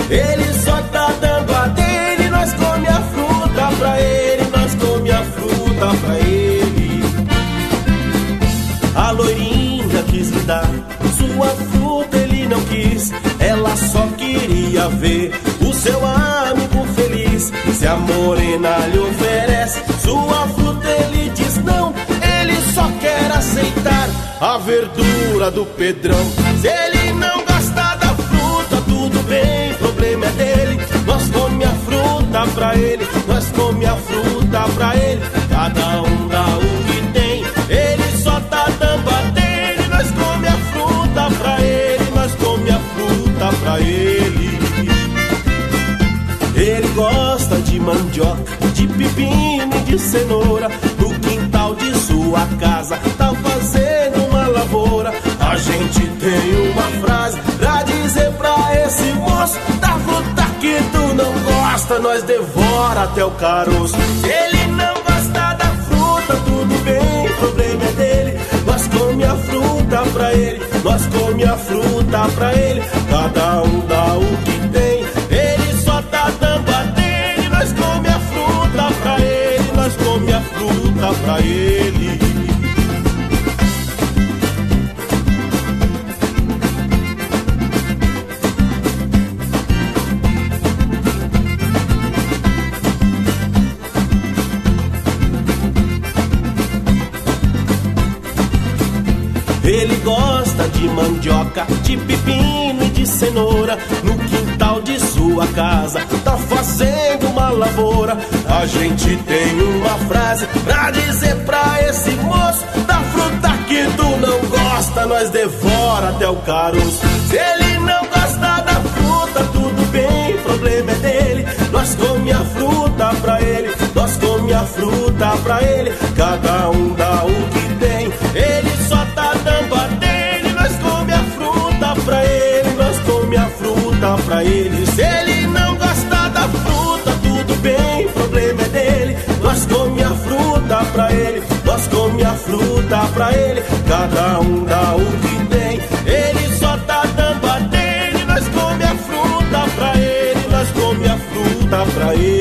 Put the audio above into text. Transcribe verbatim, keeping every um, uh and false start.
Ele só tá dando a dele, nós come a fruta pra ele, nós come a fruta pra ele. A loirinha quis lhe dar sua fruta, ele não quis, ela só queria ver o seu amigo feliz. Se a morena lhe oferece sua fruta, ele diz não, ele só quer aceitar a verdura do Pedrão. Se ele não gosta da fruta, tudo bem, problema é dele. Nós come a fruta pra ele, nós come a fruta pra ele. Cada um dá o que tem, ele só tá dando a dele. Nós come a fruta pra ele, nós come a fruta pra ele. Ele gosta de mandioca, de pepino e de cenoura. No quintal de sua casa tá fazendo uma lavoura. A gente tem uma frase pra dizer pra esse moço: da fruta que tu não gosta, nós devora até o caroço. Se ele não gosta da fruta, tudo bem, problema é dele. Nós come a fruta pra ele, nós come a fruta pra ele. Cada um dá o que tem, ele só tá dando a dele. Nós come a fruta pra ele, nós come a fruta pra ele. Ele gosta de mandioca, de pepino e de cenoura. No quintal de sua casa tá fazendo uma lavoura. A gente tem uma frase pra dizer pra esse moço: da fruta que tu não gosta, nós devora até o caroço. Se ele não gosta da fruta, tudo bem, problema é dele. Nós come a fruta pra ele, nós come a fruta pra ele. Cada um dá o que tem, ele só tá dando a dele. Nós come a fruta pra ele, nós come a fruta pra ele. Se ele não gosta da fruta, tudo bem, problema é dele. Nós come a fruta pra ele, nós come a fruta pra ele. Cada um dá o que tem, ele só tá dando a dele. Nós come a fruta pra ele, nós come a fruta pra ele.